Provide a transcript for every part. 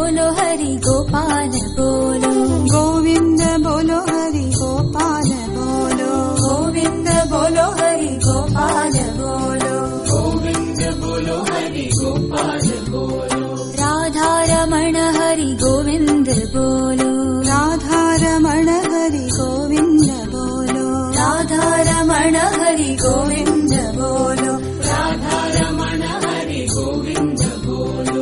बोलो हरि गोपाल बोलो, गोविंद बोलो हरि गोपाल बोलो, गोविंद बोलो हरि गोपाल बोलो, गोविंद बोलो हरि गोपाल बोलो, राधा रमण हरि गोविंद बोलो, राधा रमण हरि गोविंद बोलो, राधा रमण हरि गोविंद बोलो, राधा रमण हरि गोविंद बोलो,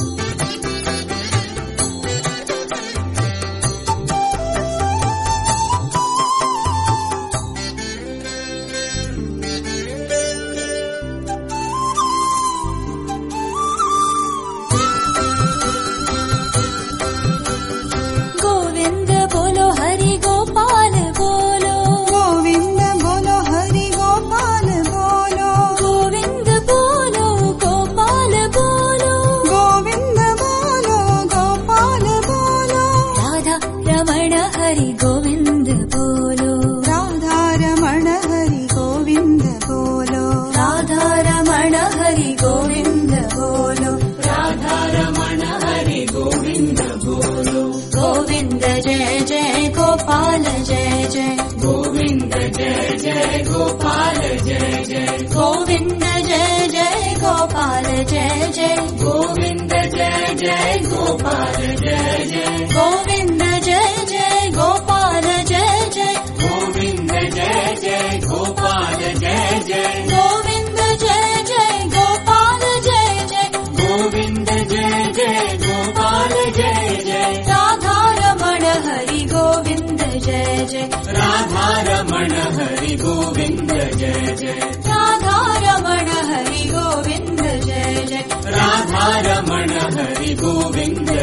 गोविंद बोलो हरि गोपाल बोलो, गोविंद बोलो हरि गोपाल बोलो, गोविंद बोलो गोपाल बोलो, गोविंद बोलो गोपाल बोलो, राधा रमण हरि गोविंद बोलो, राधा रमण हरि गोविंद बोलो, राधा रमण हरि गोविंद बोलो, राधा रमण हरि गोविंद बोलो, गोविंद जय जय गोपाल जय जय, गोविंद जय जय गोपाल जय जय, गोविंद जय जय गोपाल जय जय, गोविंद जय जय गोपाल जय जय, गोविंद जय जय गोपाल जय जय, गोविंद जय जय गोपाल जय जय, गोविंद जय जय गोपाल जय जय, गोविंद जय जय गोपाल जय जय, राधा रमण हरि गोविंद जय जय, राधा रमण हरि गोविंद जय जय, राधा रमण हरि गोविंद जय जय, राधा रमण हरि गोविंद